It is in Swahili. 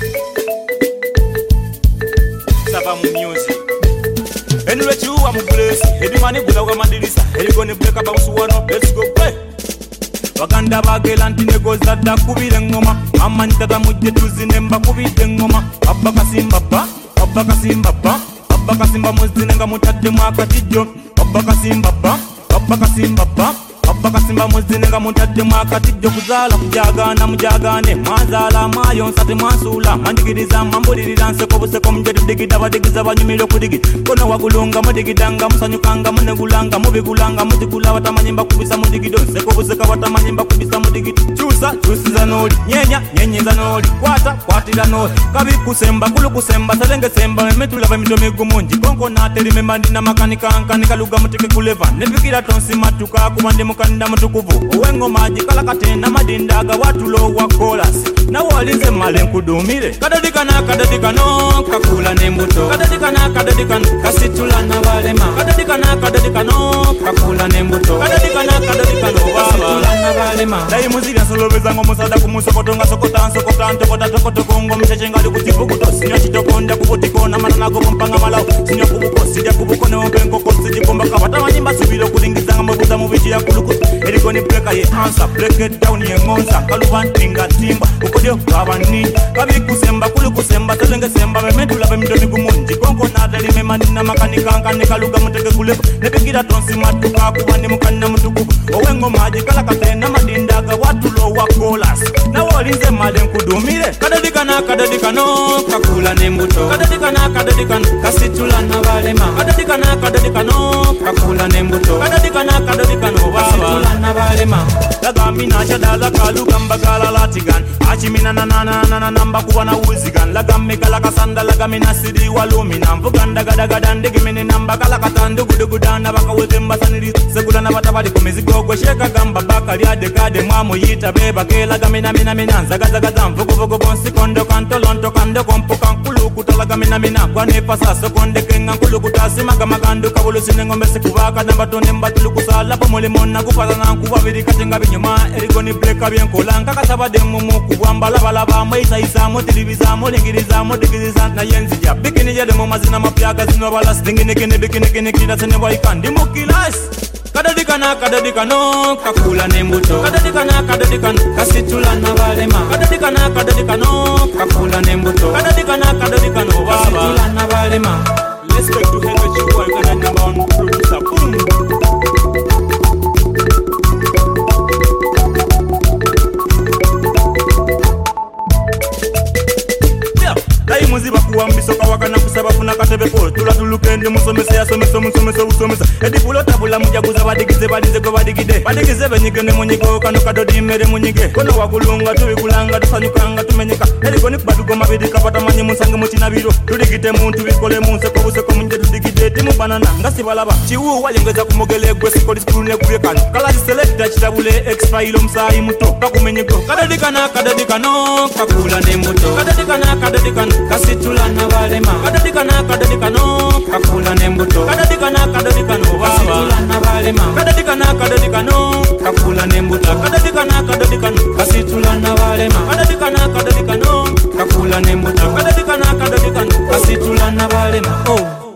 Sabamu music. Anyway, you are my place. Any money without a madirisa. Any gonna break up bounce one up. Let's go play. Wakanda bagelanti negoza da kubire ngoma. Amanta da mujje tuzinemba kubire ngoma. Abba kasimba ba, abba kasimba ba. Abba kasimba muzinenga mutadde mwakatijjo. Abba kasimba ba, abba kasimba ba. Abba kasimba muzinenga mutadde mwakatijjo kuzala kujagana mujagane. Mwazala mayo nsate mwasula. Mandigiriza mambulirira nseko buseko mjedu digida badigiza banyumiro kudigi. Kono wagulunga mudigidanga musanyukanga munegulanga mubigulanga mudigula watamanyimba kubisa mudigido. Nseko buseka watamanyimba kubisa mudigido. Chusa chusiza noli nyenya nyenyeza noli kwata kwatira noli kabi kusemba kulu kusemba salenge semba metula bamito migumunji konko nateri memandi na makanika ankanika luga mutike kuleva nebikira tonsi matuka kubande mukanda mutukuvu owengo maji kala katenda madindaga watulo wa kolas na walinze male nkudumire kadadika no kakula nembuto kadadika kasitula na balema kadadika no kakula nembuto kadadika no kasitula na balema dai muzira solobeza ngo musada kumusokotonga sokotan tokota kongo mchechenga lukutibukuto sinya chitokonda kubutikona manana go mpanga malaw sinya kubuko sija kubuko ne ompenko kosiji komba kabata manyimba sibilo kulingizanga mabuza mubiji ya kuluko eriko ni break ye answer break it down ye ngonza kaluvan tinga timba ukodio kabani kabi kusemba kulukusemba telenge semba memedula bemdomi kumunji kongo nadali memandina makanika ankanika luga muteke kuleko nebikira tonsi matuka kubani mukanda mutukubu owengo maji kala katena madindaga watulo wa kolas na walinze male nkudumire kadadika no kakula nembuto kadadika kasitula na balema kadadika no kakula nembuto kadadika no kasitula na balema lagami na shadala kaluga mbagala latigan achimina na namba kuwa na uzigan lagami kala kasanda lagami na sidi walumina mvuganda gada ndigimini namba kala katandu gudugudana baka wezemba saniri segula na batabali kumizigo gwesheka gamba baka liade kade mwamu yita beba kela gamina mina zaga mvugo bonsi kondo kantolonto kando kompo kankulu kutalaga mina kwa nepa sasa konde kenga nkulu kutasima magando kabulu sinengombe sikubaka namba tone mbatulu kusala pomole mona kupata na kubabiri katenga binyuma erigoni bleka byenkolanga katabade mumu kubamba laba maisa motilibiza molingiriza modigiriza na yenzija bikini yade mu mazina mapyaga zino balas dingine bikini kida sene waikandi mukilas kadadika no kakula nembuto kadadika kasitula na balema kadadika no kakula nembuto kadadika no kasitula na balema. Respect to Henry Chihuahua kana number one producer boom. Dai muziba kuambiso kawakana kusaba kuna katebeko tula tulukende musomesa usomesa edipulo tabula mujaguza badigize badize ko badigize benyigene munyigo kano kadodi mere munyige kono wakulunga tubikulanga tusanyukanga tumenyeka ediko ni badugo mabidi kapata manye musange mukinabiro tudigite muntu bikole munse ko buse ko munje tudigite timu banana ngasi balaba chiwu walingeza kumogele gwe sikoli school ne kubekano kala select chitabule expire msai muto kakumenyiko kadadika no kakula nembuto kadadika kasitula na balema kadadika no kakula nembuto kadadika no kasitula na balema kadadika no kakula nembuto kadadika no kasitula na balema kadadika no kakula nembuto kadadika no kasitula na balema. Oh